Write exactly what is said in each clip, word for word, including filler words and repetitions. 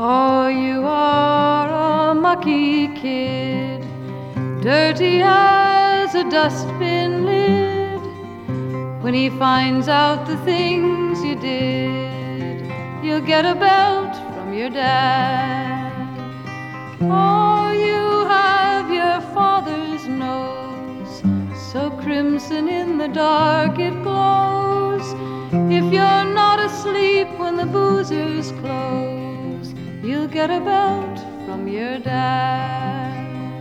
Oh, you are a mucky kid, dirty as a dustbin lid. When he finds out the things you did, you'll get a belt from your dad. Oh, you have your father's nose, so crimson in the dark it glows. If you're not asleep when the boozers close, you'll get a belt from your dad.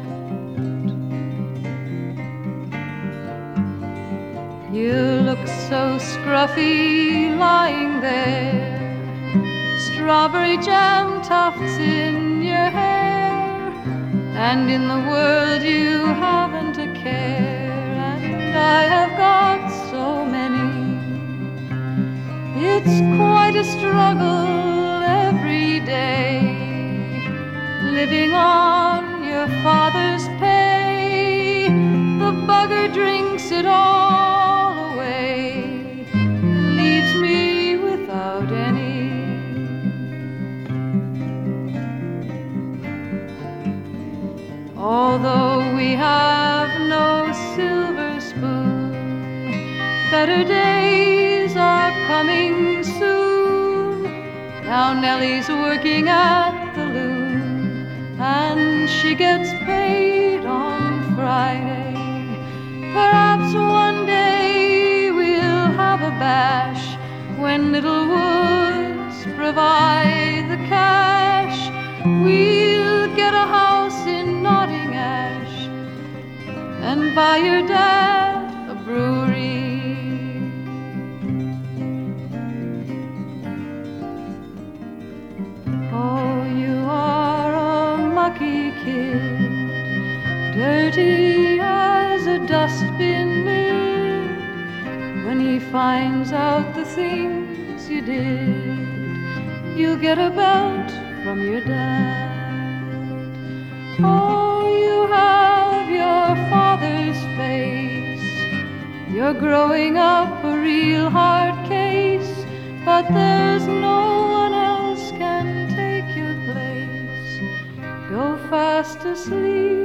You look so scruffy lying there, strawberry jam tufts in your hair, and in the world you haven't a care, and I have got so many. It's quite a struggle every day, living on your father's pay. The bugger drinks it all away, leaves me without any. Although we have no silver spoon, better days are coming soon. Now Nellie's working at the loom, and she gets paid on Friday. Perhaps one day we'll have a bash, when Little Woods provide the cash. We'll get a house in Nottingash and buy your dad a brewery. Oh, you are a mucky kid, dirty as a dustbin lid. When he finds out the things you did, you'll get a belt from your dad. Oh, you have your father's face, you're growing up a real hard case, but there's no one else can take your place. Go fast asleep